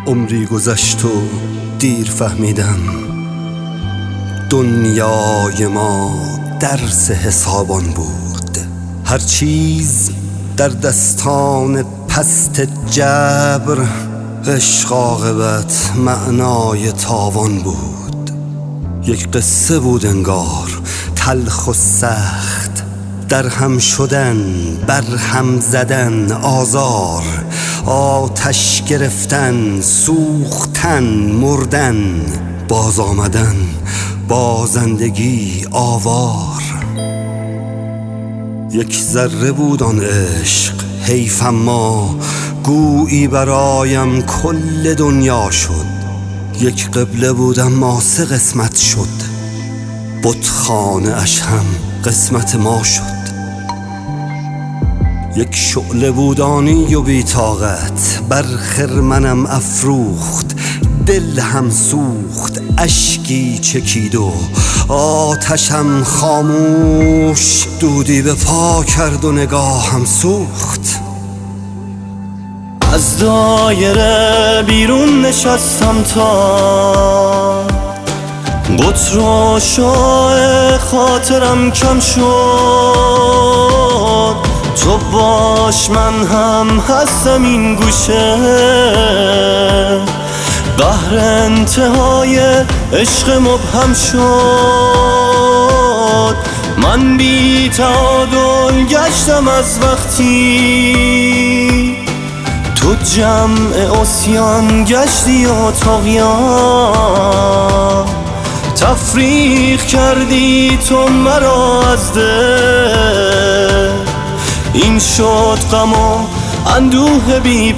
عمری گذشت و دیر فهمیدم دنیای ما درس حسابان بود. هر چیز در دستان پست جبر، عشق عاقبت معنای تاوان بود. یک قصه بود انگار تلخ و سخت، در هم شدن، بر هم زدن، آزار، آتش گرفتن، سوختن، مردن، باز آمدن، بازندگی، آوار. یک ذره بود آن عشق، حیف اما گویی برایم کل دنیا شد. یک قبله بود اما سه قسمت شد، بتخانه اش هم قسمت ما شد. یک شعله بودانی و بی طاقت، بر خرمنم افروخت، دل هم سوخت، اشکی چکید و آتشم خاموش، دودی به پا کرد و نگاهم سوخت. از دایره بیرون نشستم تا قطر و شعاع خاطرم کم شد. تو باش من هم هستم این گوشه، قهر انتهای عشق مبهم شد. من بی تعادل گشتم از وقتی تو جمع عصیان گشتی و طغیان. تفریق کردی تو مرا از دل، این شد غم و اندوه بی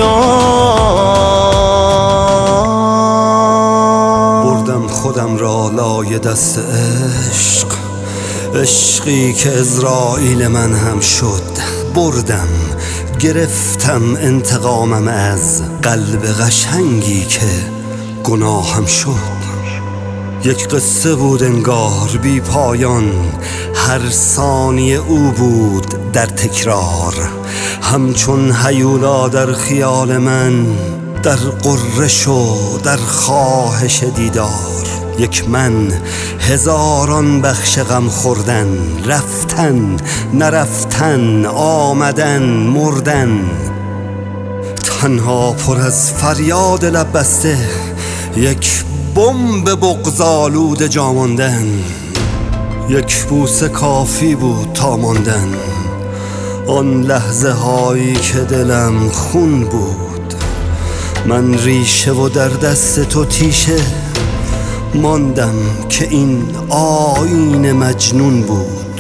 پایان. بردم خودم را لای دست عشق، عشقی که عزرائیل من هم شد. بردم گرفتم انتقامم از قلب قشنگی که گناهم شد. یک قصه بود انگار بی پایان، هر ثانیه او بود در تکرار، همچون هیولا در خیال من، در غرش و در خواهش دیدار. یک من، هزاران بخش غم خوردن، رفتن، نرفتن، آمدن، مردن، تنها پر از فریاد لب بسته، یک بمب بغض‌آلود جا ماندن. یک بوسه کافی بود تا ماندن، آن لحظه هایی که دلم خون بود. من ریشه و در دست تو تیشه، ماندم که این آیین مجنون بود.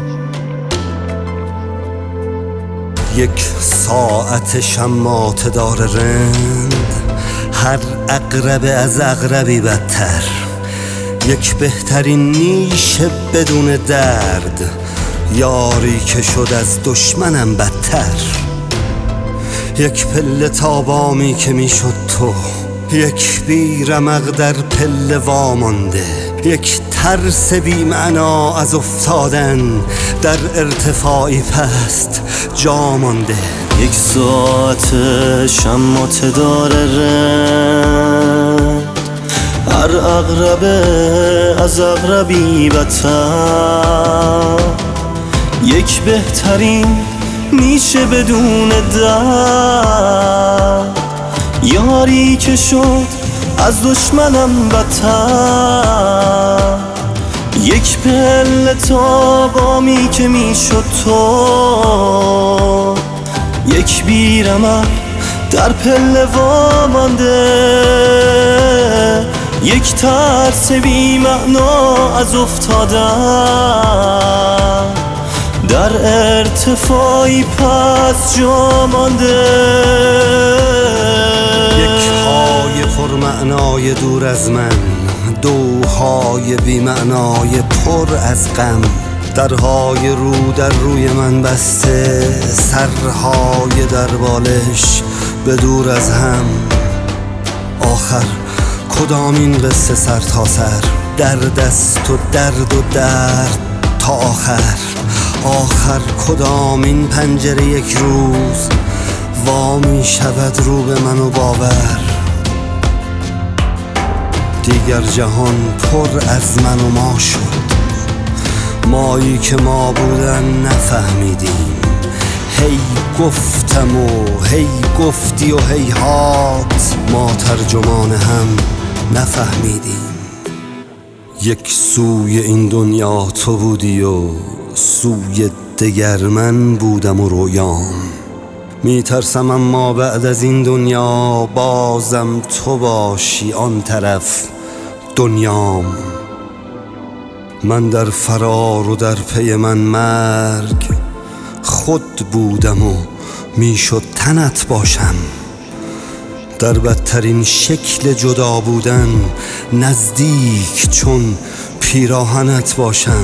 یک ساعت شماته دار رند، هر عقرب از عقربی بدتر. یک بهترین نیش بدون درد، یاری که شد از دشمنم بدتر. یک پله تابامی که می شد تو، یک بیرمق در پله وامانده، یک ترس بی معنا از افتادن در ارتفاعی پست جا مانده. یک ساعت شماته داره رند، هر عقربه از عقربی بدتر. یک بهترین نیشه بدون درد، یاری که شد از دشمنم بدتر. یک پله تابامی که می شد تو، یک بیرمق در پله وامانده، یک ترس بی معنا از افتادن در ارتفاعی پس جا مانده. یک های پرمعنای دور از من، دوهای بی معنای پر از غم، درهای رو در روی من بسته، سرهای در بالش به دور از هم. آخر کدام این قصه سر تا سر، درد است و درد و درد تا آخر. آخر کدام این پنجره یک روز وا می شود رو به من و باور دیگر جهان پر از من و ما شد. مایی که ما بودن نفهمیدیم، هی گفتم و هی گفتی و هیهات ما ترجمان هم نفهمیدیم. یک سوی این دنیا تو بودی و سوی دگر من بودم و رویام. میترسم اما بعد از این دنیا بازم تو باشی آن طرف دنیام. من در فرار و در پی من مرگ خود بودم و میشد تنت باشم. در بدترین شکل جدا بودن نزدیک چون پیراهنت باشم.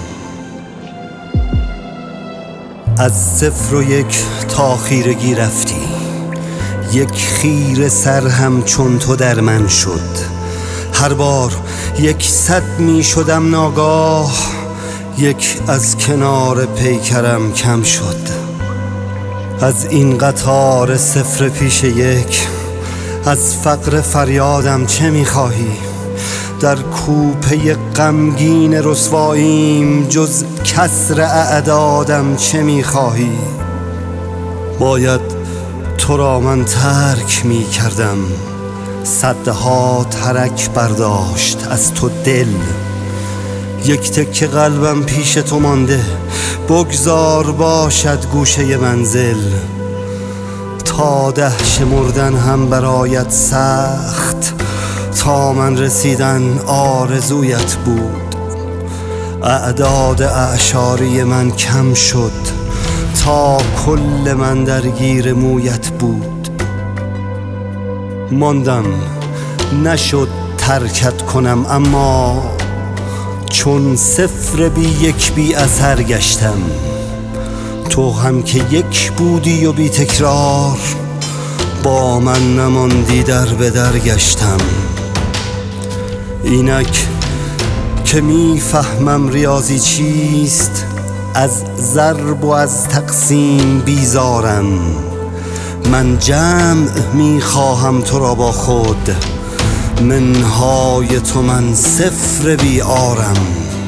از 0 و 1 تا خیرگی رفتی، یک خیره سر هم چون تو در من شد. هر بار 100 می شدم ناگاه، یک از کنار پیکرم کم شد. از این قطار 0 پیش 1، از فقر فریادم چه می خواهی؟ در کوپه غمگین رسواییم جز کسر اعدادم چه می خواهی؟ باید تو را من ترک می کردم، صدها ترک برداشت از تو دل. یک تکه قلبم پیش تو مانده، بگذار باشد گوشه منزل. تا 10 شمردن هم برایت سخت، تا من رسیدن آرزویت بود. اعداد اعشاری من کم شد تا کل من درگیر مویت بود. ماندم نشد ترکت کنم، اما چون 0 بی 1 بی اثر گشتم. تو هم که 1 بودی و بی تکرار، با من نماندی در به در گشتم. اینک که میفهمم ریاضی چیست، از ضرب و از تقسیم بیزارم. من جمع میخواهم تو را با خود، منهای تو من 0 بیارم.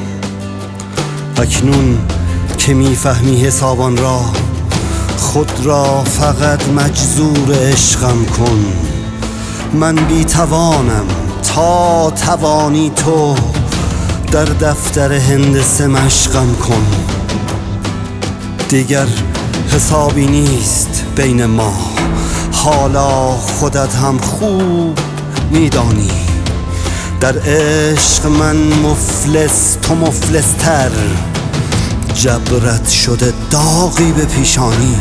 اکنون که میفهمی حسابان را، خود را فقط مجذور عشقم کن. من بیتوانم، تا توانی تو در دفتر هندسه مشقم کن. دیگر حسابی نیست بین ما، حالا خودت هم خوب میدانی. در عشق من مفلس، تو مفلس تر، جبرت شده داغی به پیشانی.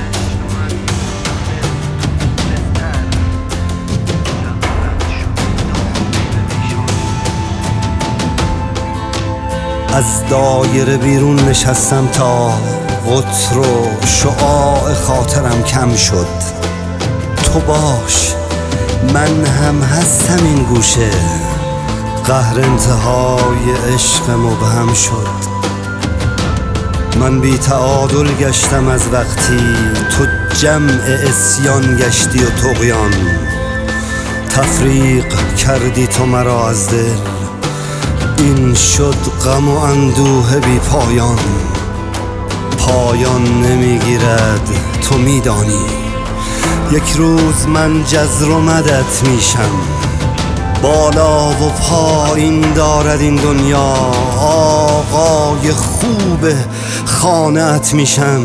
از دایره بیرون نشستم تا قطر و شعاع خاطرم کم شد. تو باش، من هم هستم این گوشه. قهر انتهای عشق مبهم شد. من بی تعادل گشتم از وقتی تو جمع اسیان گشتی و طغیان. تفریق کردی تو مرا از دل، این شد غم و اندوه بی پایان. پایان نمیگیرد تو میدانی، یک روز من جزر و مدت میشم. بالا و پایین دارد این دنیا، آقای خوب خانه‌ات میشم.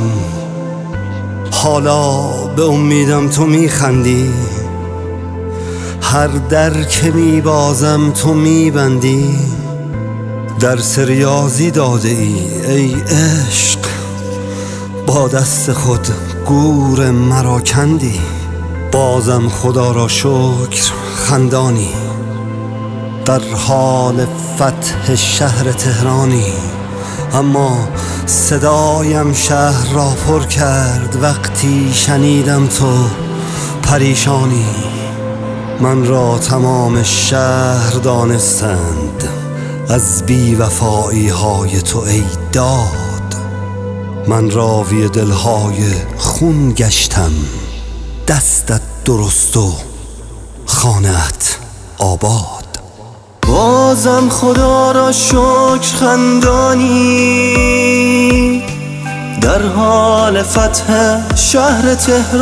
حالا به امیدم تو میخندی، هر در که میبازم تو میبندی. درس ریاضی داده ای عشق، با دست خود گور مرا کندی. بازم خدا را شکر خندانی، در حال فتح شهر تهرانی. اما صدایم شهر را پر کرد وقتی شنیدم تو پریشانی. من را تمام شهر دانستند از بی‌وفایی های تو ای داد. من راوی دلهای خون گشتم، دستت درست و خانه‌ات آباد. بازم خدا را شکر خندانی، در حال فتح شهر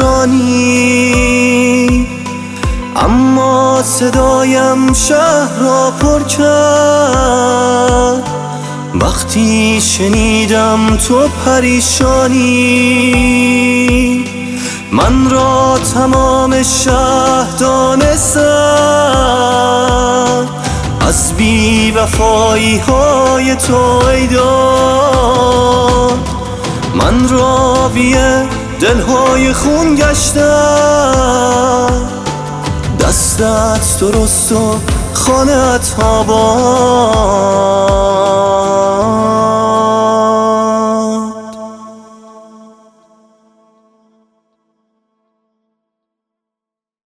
تهرانی. اما صدایم شهر را پر کرد وقتی شنیدم تو پریشانی. من را تمام شهر دانستند از بی وفایی های تو ای داد. من راوی دلهای خون گشتم، دستت درست و خانه‌ات آباد.